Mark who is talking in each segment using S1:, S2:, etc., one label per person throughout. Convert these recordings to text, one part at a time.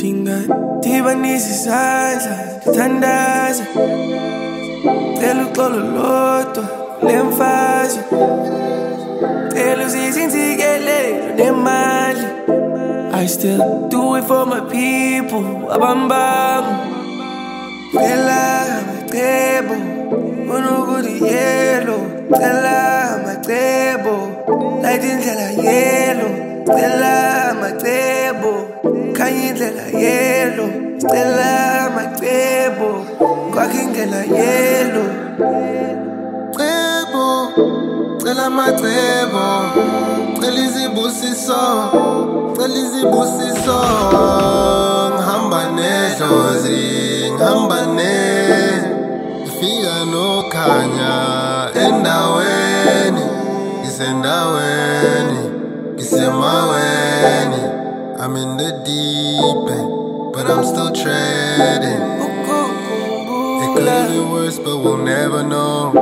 S1: Ndingadibanisa isandla sithandaza, cela uxolo lodwa lemfazwe, cela uzizinzikelelo nemali. I still do it for my people, abambam. Cela amacebo, unukuthi yellow. Cela amacebo, light indlela yellow. Cela amacebo, khanya indlela yellow. Cela amacebo, kwakha indlela yellow.
S2: Cebo, cela amacebo, cela izibusiso, cela izibusiso. Ngihamba nedlozi, ngihamba ngifika nokhanya endaweni, ngisendaweni, ngisemaweni. I'm in the deep end, but I'm still treading. It could be worse, but we'll never know.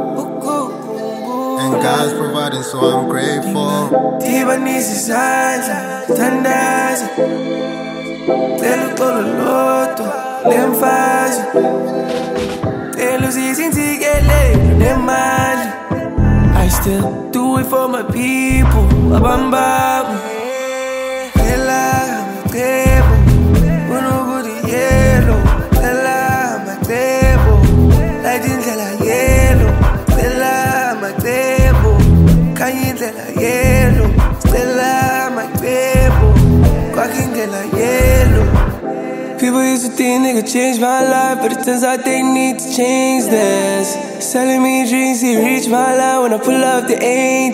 S2: And God's providing, so I'm grateful.
S1: Ndibanisa isandla sithandaza, cela uxolo lodwa lemfazwe, cela uzizinzikelelo nemali. I still do it for my people, abambam. Cela amacebo, unukuthi yellow. Cela amacebo, light indlela yellow. Cela amacebo, khanya indlela yellow. Cela amacebo, kwakha indlela yellow. People used to think they could change my life, but it turns out they need to change theirs. Selling me dreams, he reached my line when I pull up, they ain't